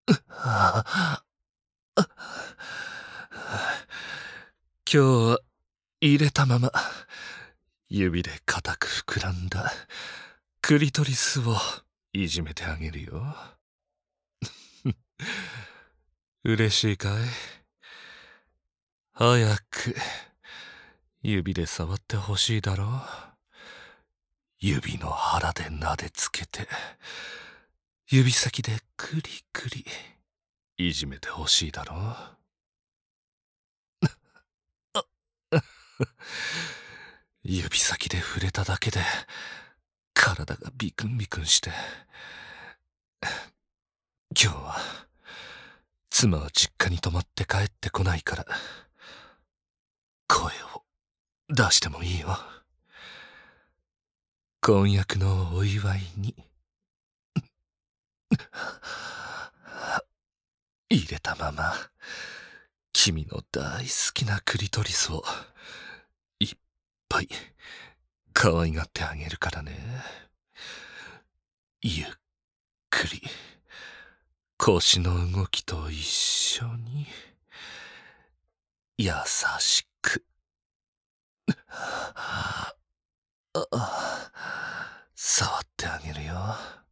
はあ、今日は入れたまま指で固く膨らんだクリトリスをいじめてあげるよ。嬉しいかい？早く指で触ってほしいだろう。指の腹で撫でつけて指先でクリクリいじめてほしいだろう。指先で触れただけで体がビクンビクンして。今日は妻は実家に泊まって帰ってこないから声を出してもいいよ。婚約のお祝いに入れたまま君の大好きなクリトリスをいっぱい可愛がってあげるからね。ゆっくり腰の動きと一緒に優しく触ってあげるよ。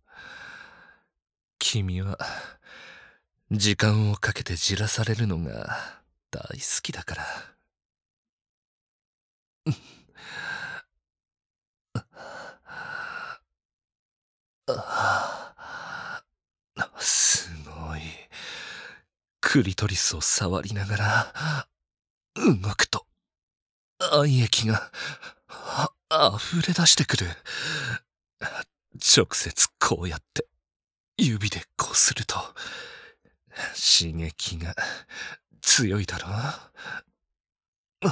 君は時間をかけてじらされるのが大好きだから。すごい。クリトリスを触りながら動くと愛液が溢れ出してくる。直接こうやって指でこすると刺激が強いだろう。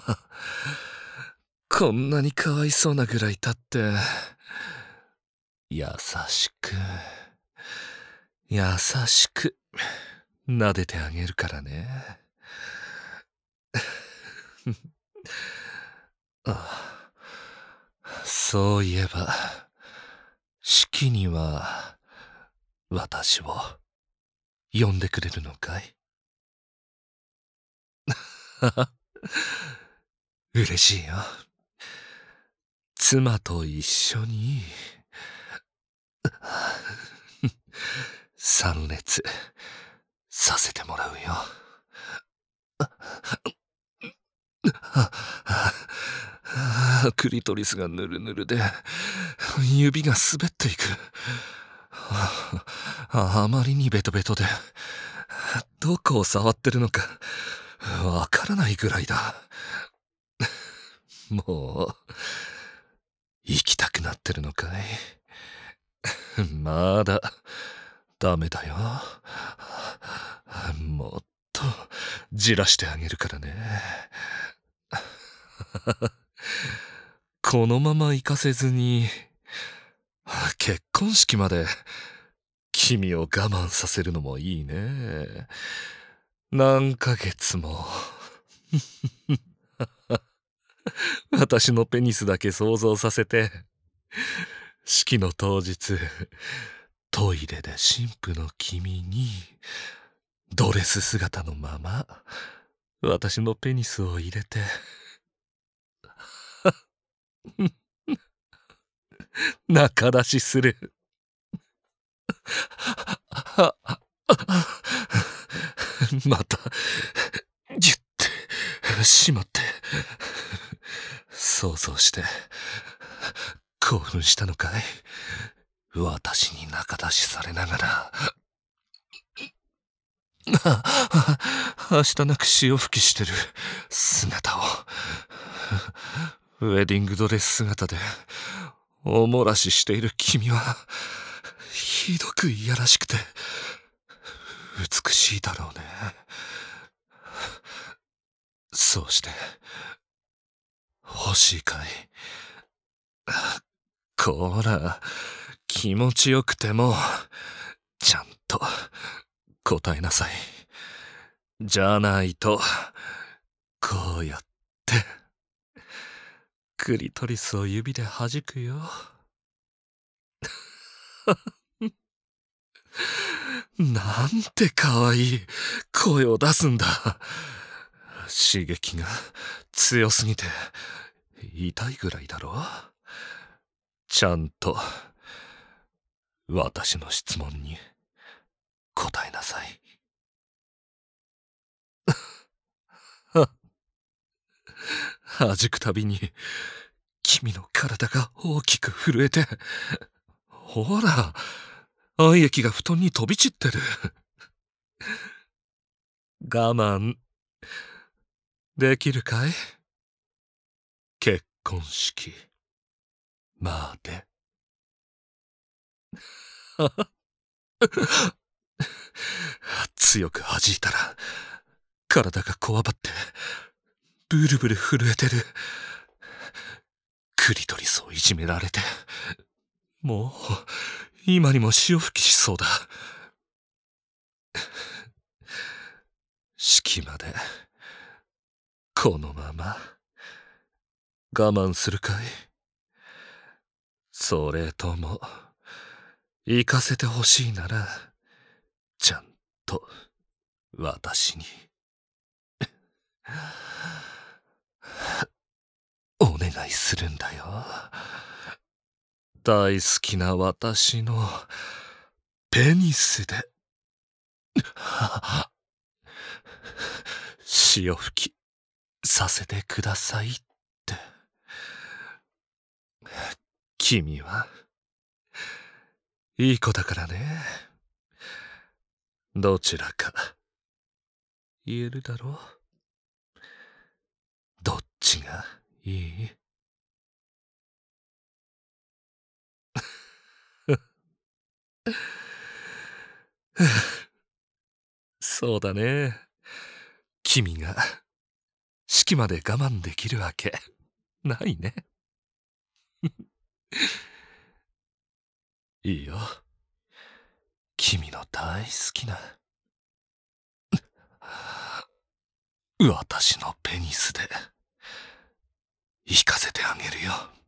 こんなにかわいそうなぐらい経って優しく優しく撫でてあげるからね。そういえば式には私を呼んでくれるのかい？嬉しいよ。妻と一緒に参列させてもらうよ。クリトリスがヌルヌルで指が滑っていく。あまりにベトベトでどこを触ってるのかわからないぐらいだ。もう行きたくなってるのかい？まだダメだよ。もっとじらしてあげるからね。このまま行かせずに結婚式まで君を我慢させるのもいいね。何ヶ月も私のペニスだけ想像させて、式の当日トイレで新婦の君にドレス姿のまま私のペニスを入れて仲出しする。またギュッてしまって想像して興奮したのかい？私に仲出しされながらはしたなく潮吹きしてる姿をウェディングドレス姿でおもらししている君はひどくいやらしくて美しいだろうね。そうして欲しいかい？こら気持ちよくてもちゃんと答えなさい。じゃないとこうやってクリトリスを指で弾くよ。 なんて可愛い声を出すんだ。刺激が強すぎて痛いぐらいだろ。ちゃんと私の質問に答えなさい。弾くたびに君の体が大きく震えて、ほら、愛液が布団に飛び散ってる。我慢できるかい？結婚式まで。強く弾いたら体がこわばってブルブル震えてる。クリトリスをいじめられて、もう今にも潮吹きしそうだ。式までこのまま我慢するかい？それとも行かせてほしいならちゃんと私にお願いするんだよ。大好きな私のペニスで潮吹きさせてくださいって。君はいい子だからね。どちらか言えるだろう。どっちがいい？そうだね。君が式まで我慢できるわけないね。いいよ。君の大好きな私のペニスで行かせてあげるよ。